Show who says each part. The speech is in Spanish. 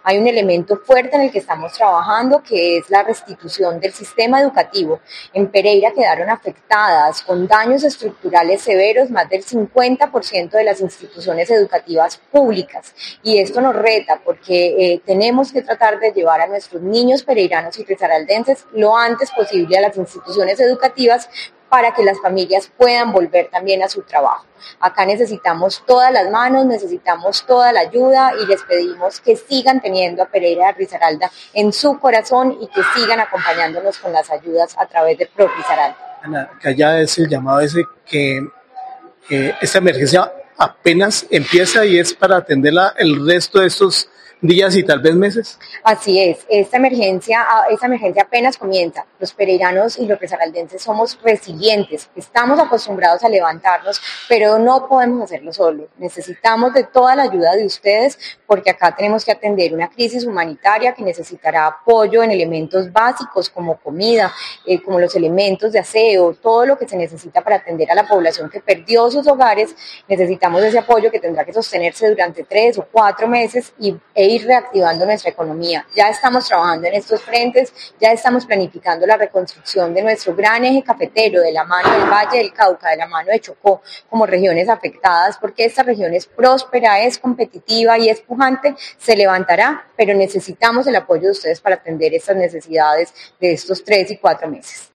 Speaker 1: Hay un elemento fuerte en el que estamos trabajando, que es la restitución del sistema educativo. En Pereira quedaron afectadas con daños estructurales severos más del 50% de las instituciones educativas públicas, y esto nos reta porque tenemos que tratar de llevar a nuestros niños pereiranos y risaraldenses lo antes posible a las instituciones educativas para que las familias puedan volver también a su trabajo. Acá necesitamos todas las manos, necesitamos toda la ayuda y les pedimos que sigan teniendo a Pereira de Risaralda en su corazón y que sigan acompañándonos con las ayudas a través de Pro Risaralda.
Speaker 2: Ana, que allá es el llamado ese que esta emergencia apenas empieza y es para atenderla el resto de estos días y tal vez meses.
Speaker 1: Así es, esta emergencia apenas comienza. Los pereiranos y los risaraldenses somos resilientes, estamos acostumbrados a levantarnos, pero no podemos hacerlo solos. Necesitamos de toda la ayuda de ustedes porque acá tenemos que atender una crisis humanitaria que necesitará apoyo en elementos básicos como comida, como los elementos de aseo, todo lo que se necesita para atender a la población que perdió sus hogares. Necesitamos ese apoyo que tendrá que sostenerse durante 3 o 4 meses e ir reactivando nuestra economía. Ya estamos trabajando en estos frentes, ya estamos planificando la reconstrucción de nuestro gran eje cafetero, de la mano del Valle del Cauca, de la mano de Chocó, como regiones afectadas, porque esta región es próspera, es competitiva y es pujante, se levantará, pero necesitamos el apoyo de ustedes para atender estas necesidades de estos 3 y 4 meses.